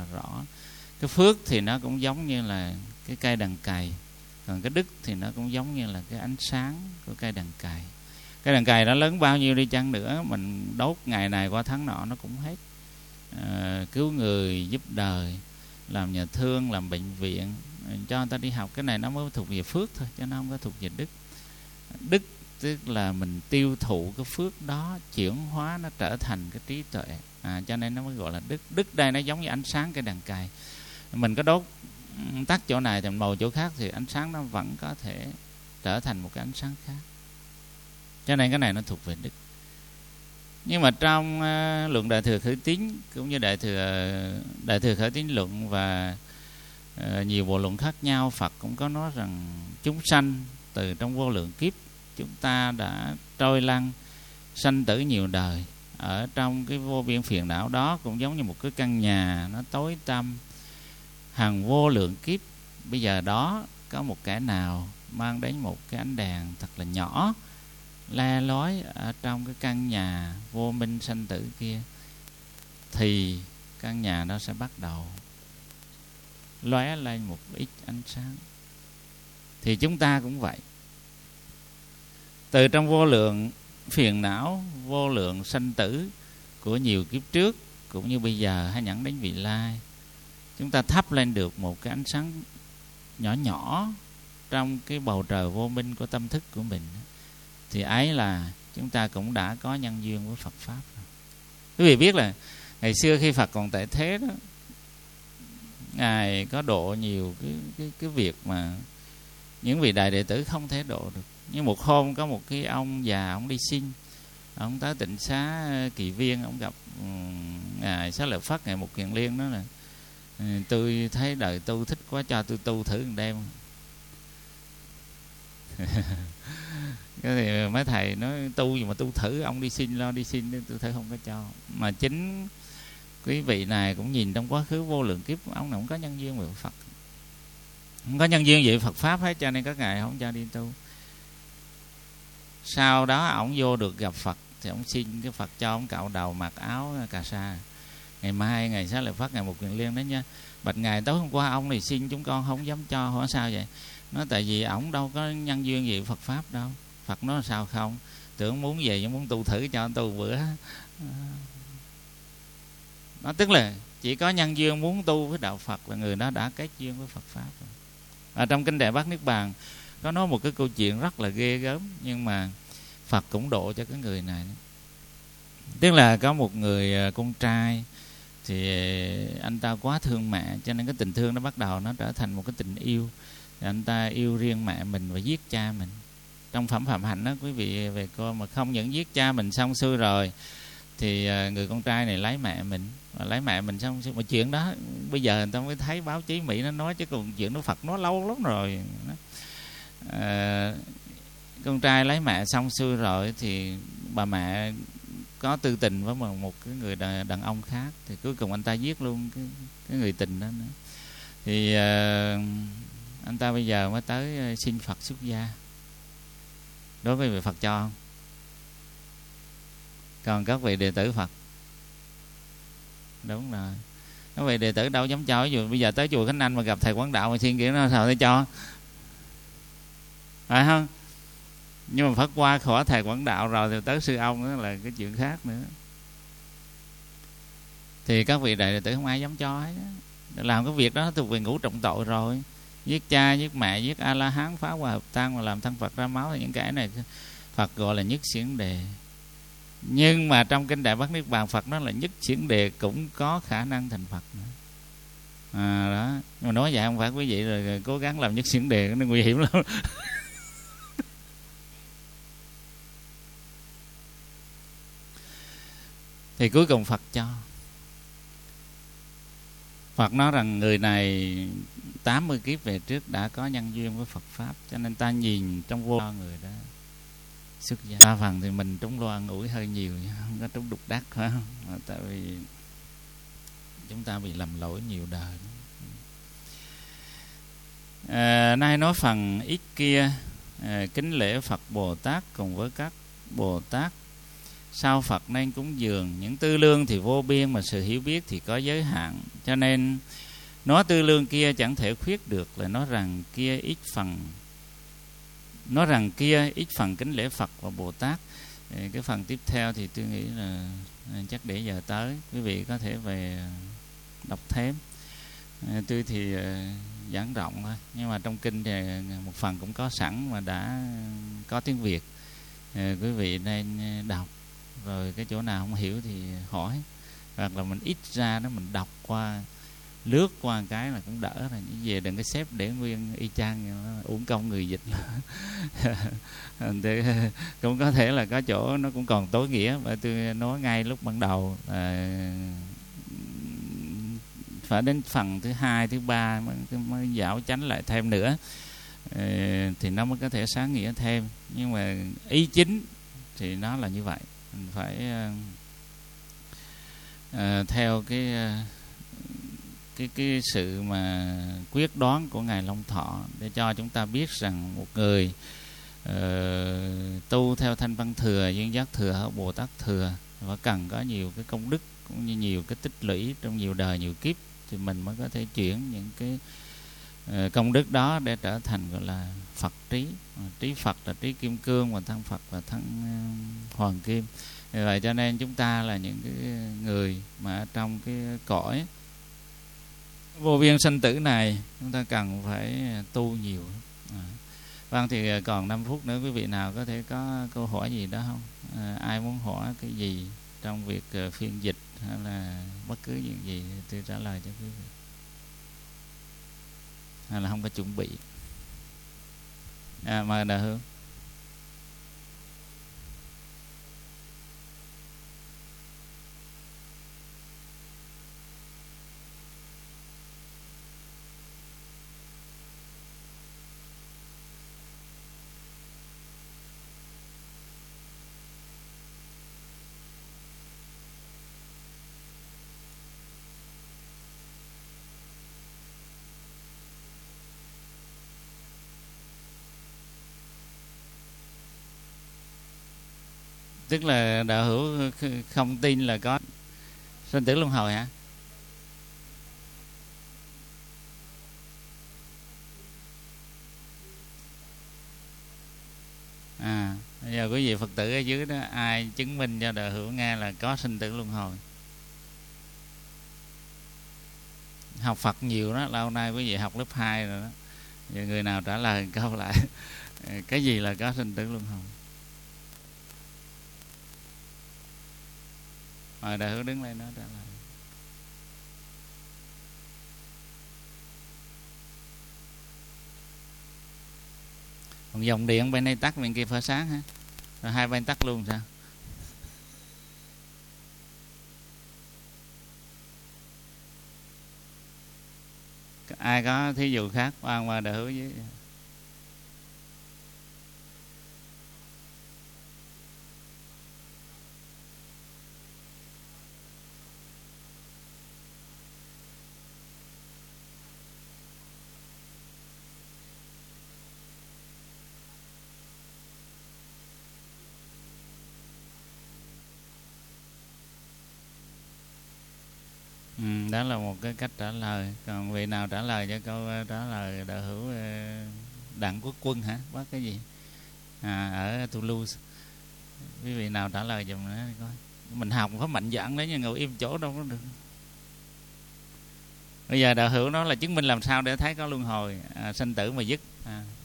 rõ. Cái phước thì nó cũng giống như là cái cây đằng cày, còn cái đức thì nó cũng giống như là cái ánh sáng của cây đằng cày. Cái đằng cày nó lớn bao nhiêu đi chăng nữa, mình đốt ngày này qua tháng nọ nó cũng hết. Cứu người, giúp đời, làm nhà thương, làm bệnh viện, cho người ta đi học, cái này nó mới thuộc về phước thôi, chứ nó không có thuộc về đức. Đức tức là mình tiêu thụ cái phước đó, chuyển hóa nó trở thành cái trí tuệ, cho nên nó mới gọi là đức. Đức đây nó giống như ánh sáng cái đằng cày, mình có đốt tắt chỗ này thì mình màu chỗ khác thì ánh sáng nó vẫn có thể trở thành một cái ánh sáng khác, cho nên cái này nó thuộc về đức. Nhưng mà trong luận Đại Thừa Khởi Tín cũng như Đại Thừa Khởi Tín Luận và nhiều bộ luận khác nhau, Phật cũng có nói rằng chúng sanh từ trong vô lượng kiếp chúng ta đã trôi lăn sanh tử nhiều đời ở trong cái vô biên phiền não đó, cũng giống như một cái căn nhà nó tối tăm hàng vô lượng kiếp. Bây giờ đó có một kẻ nào mang đến một cái ánh đèn thật là nhỏ, le lói ở trong cái căn nhà vô minh sanh tử kia, thì căn nhà đó sẽ bắt đầu lóe lên một ít ánh sáng. Thì chúng ta cũng vậy, từ trong vô lượng phiền não, vô lượng sanh tử của nhiều kiếp trước cũng như bây giờ hay nhẫn đến vị lai, chúng ta thắp lên được một cái ánh sáng nhỏ nhỏ trong cái bầu trời vô minh của tâm thức của mình, thì ấy là chúng ta cũng đã có nhân duyên với Phật Pháp. Quý vị biết là ngày xưa khi Phật còn tại thế đó, Ngài có độ nhiều cái việc mà những vị đại đệ tử không thể độ được. Nhưng một hôm có một cái ông già, ông đi xin, ông tới Tịnh Xá Kỳ Viên, ông gặp Ngài Xá Lợi Phất, Ngài Mục Kiền Liên, đó là tôi thấy đời tu thích quá, cho tôi tu thử một đêm. Cái thì mấy thầy nói tu gì mà tu thử, ông đi xin, lo đi xin, tôi thấy không có cho. Mà chính quý vị này cũng nhìn trong quá khứ vô lượng kiếp, ông này cũng có nhân duyên với Phật, không có nhân duyên về Phật Pháp hết, cho nên các ngài không cho đi tu. Sau đó ổng vô được gặp Phật thì ổng xin cái Phật cho ổng cạo đầu, mặc áo cà sa. Ngày mai Ngài Xá Lợi Phất, Ngài Mục Kiền Liên đó nha, bạch Ngài tối hôm qua ông này xin chúng con không dám cho. Hỏi sao vậy? Nói tại vì ổng đâu có nhân duyên gì Phật Pháp đâu. Phật nói sao không, tưởng muốn về muốn tu thử cho tu bữa. Nó tức là chỉ có nhân duyên muốn tu với đạo Phật là người đó đã kết duyên với Phật Pháp rồi. Ở trong kinh Đại Bát Niết Bàn có nói một cái câu chuyện rất là ghê gớm, nhưng mà Phật cũng độ cho cái người này. Tức là có một người con trai, thì anh ta quá thương mẹ, cho nên cái tình thương nó bắt đầu nó trở thành một cái tình yêu. Thì anh ta yêu riêng mẹ mình và giết cha mình. Trong phẩm Phạm Hạnh đó quý vị về coi, mà không những giết cha mình xong xuôi rồi thì người con trai này lấy mẹ mình, và lấy mẹ mình xong xuôi. Mà chuyện đó bây giờ người ta mới thấy báo chí Mỹ nó nói, chứ còn chuyện đó Phật nói lâu lắm rồi. Con trai lấy mẹ xong xuôi rồi thì bà mẹ có tư tình với một cái người đàn ông khác, thì cuối cùng anh ta giết luôn cái người tình đó nữa. Thì anh ta bây giờ mới tới xin Phật xuất gia. Đối với vị Phật cho không? Còn các vị đệ tử Phật, đúng rồi, các vị đệ tử đâu dám cho. Ví dụ bây giờ tới chùa Khánh Anh mà gặp thầy Quán Đạo mà xin kiểu nó sao để cho, phải không? Nhưng mà Phật qua khỏi thầy Quán Đạo rồi thì tới sư ông đó là cái chuyện khác nữa. Thì các vị đại đệ tử không ai dám cho hết. Làm cái việc đó thuộc về ngũ trọng tội rồi. Giết cha, giết mẹ, giết A-la-hán, phá hòa hợp tang và làm thân Phật ra máu, thì những cái này Phật gọi là nhất xiển đề. Nhưng mà trong kinh Đại Bát Niết Bàn Phật nói là nhất xiển đề cũng có khả năng thành Phật nữa. Đó. Nhưng mà nói vậy không phải quý vị rồi cố gắng làm nhất xiển đề, nó nguy hiểm lắm. Thì cuối cùng Phật cho. Phật nói rằng người này 80 kiếp về trước đã có nhân duyên với Phật Pháp, cho nên ta nhìn trong vô người đó xuất gia. Đa phần thì mình trúng lo ăn ủi hơi nhiều, không có trúng đục đắc, phải không? Tại vì chúng ta bị lầm lỗi nhiều đời. Nay nói phần ít kia, kính lễ Phật Bồ Tát cùng với các Bồ Tát sau Phật nên cúng dường. Những tư lương thì vô biên, mà sự hiểu biết thì có giới hạn. Cho nên nói tư lương kia chẳng thể khuyết được, là nói rằng kia ít phần kính lễ Phật và Bồ Tát. Cái phần tiếp theo thì tôi nghĩ là chắc để giờ tới quý vị có thể về đọc thêm. Tôi thì giảng rộng thôi, nhưng mà trong kinh thì một phần cũng có sẵn mà đã có tiếng Việt. Quý vị nên đọc, rồi cái chỗ nào không hiểu thì hỏi, hoặc là mình ít ra đó mình đọc qua, lướt qua cái là cũng đỡ rồi. Như về đừng có xếp để nguyên y chang, uổng công người dịch. Cũng có thể là có chỗ nó cũng còn tối nghĩa. Và tôi nói ngay lúc ban đầu phải đến phần thứ 2, thứ 3 mới dạo chánh lại thêm nữa, thì nó mới có thể sáng nghĩa thêm. Nhưng mà ý chính thì nó là như vậy. Mình phải theo cái sự mà quyết đoán của Ngài Long Thọ, để cho chúng ta biết rằng một người tu theo Thanh Văn Thừa, Duyên Giác Thừa hay Bồ Tát Thừa và cần có nhiều cái công đức cũng như nhiều cái tích lũy trong nhiều đời nhiều kiếp, thì mình mới có thể chuyển những cái công đức đó để trở thành gọi là Phật trí. Trí Phật là trí kim cương, và thân Phật là thân hoàng kim. Vì vậy cho nên chúng ta là những cái người mà trong cái cõi vô biên sanh tử này, chúng ta cần phải tu nhiều. Vâng, thì còn 5 phút nữa, quý vị nào có thể có câu hỏi gì đó không? Ai muốn hỏi cái gì trong việc phiên dịch hay là bất cứ chuyện gì thì tôi trả lời cho quý vị, hay là không có chuẩn bị. Mời Đại Hương. Tức là đạo hữu không tin là có sinh tử luân hồi hả? Bây giờ quý vị Phật tử ở dưới đó, ai chứng minh cho đạo hữu nghe là có sinh tử luân hồi? Học Phật nhiều đó, lâu nay quý vị học lớp 2 rồi đó. Giờ người nào trả lời câu lại cái gì là có sinh tử luân hồi? Mời Đại Hữu đứng lên đó trả lời. Còn dòng điện bên đây tắt, bên kia phải sáng hả? Rồi hai bên tắt luôn sao? Ai có thí dụ khác qua Đại Hữu với. Đó là một cái cách trả lời. Còn vị nào trả lời cho câu trả lời Đạo Hữu Đặng Quốc Quân hả? Bác cái gì? Ở Toulouse. Quý vị nào trả lời giùm nữa coi. Mình học phải mạnh dạn đấy, nhưng ngồi im chỗ đâu có được. Bây giờ Đạo Hữu nói là chứng minh làm sao để thấy có luân hồi, sinh tử mà dứt.